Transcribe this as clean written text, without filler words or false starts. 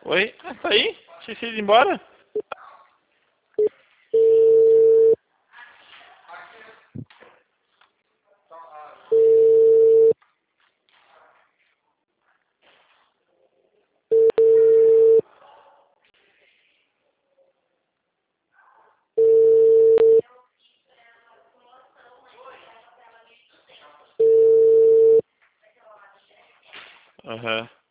Oi? Ah, tá aí? Tinha sido embora? Aham.